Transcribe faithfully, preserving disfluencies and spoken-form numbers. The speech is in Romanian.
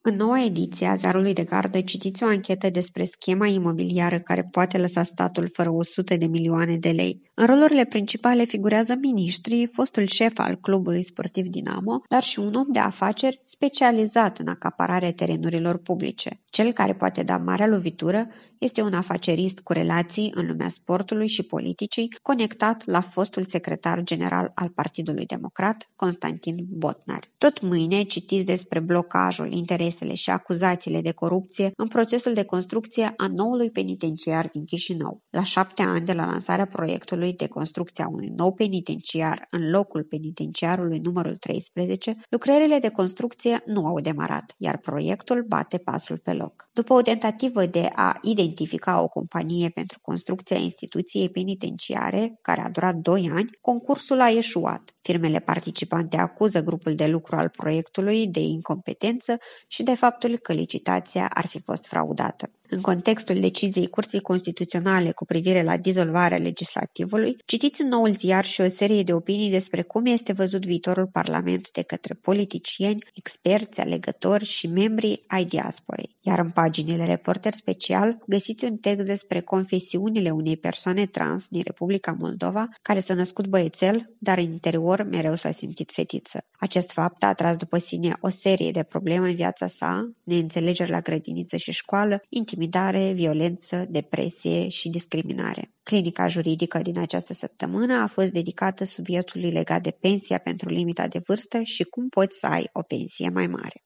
În noua ediție a Ziarului de Gardă citiți o anchetă despre schema imobiliară care poate lăsa statul fără o sută de milioane de lei. În rolurile principale figurează miniștrii, fostul șef al clubului sportiv Dinamo, dar și un om de afaceri specializat în acapararea terenurilor publice. Cel care poate da marea lovitură este un afacerist cu relații în lumea sportului și politicii, conectat la fostul secretar general al Partidului Democrat, Constantin Botnar. Tot mâine citiți despre blocajul, interesele și acuzațiile de corupție în procesul de construcție a noului penitenciar din Chișinău. La șapte ani de la lansarea proiectului de construcție a unui nou penitenciar în locul penitenciarului numărul treisprezece, lucrările de construcție nu au demarat, iar proiectul bate pasul pe loc. După o tentativă de a identifica o companie pentru construcția instituției penitenciare, care a durat doi ani, concursul a eșuat. Firmele participante acuză grupul de lucru al proiectului de incompetență și de faptul că licitația ar fi fost fraudată. În contextul deciziei Curții Constituționale cu privire la dizolvarea legislativului, citiți în noul ziar și o serie de opinii despre cum este văzut viitorul Parlament de către politicieni, experți, alegători și membrii ai diasporei. Iar în paginile Reporter Special găsiți un text despre confesiunile unei persoane trans din Republica Moldova, care s-a născut băiețel, dar în interior mereu s-a simțit fetiță. Acest fapt a atras după sine o serie de probleme în viața sa, neînțelegeri la grădiniță și școală, intimidare, violență, depresie și discriminare. Clinica juridică din această săptămână a fost dedicată subiectului legat de pensia pentru limita de vârstă și cum poți să ai o pensie mai mare.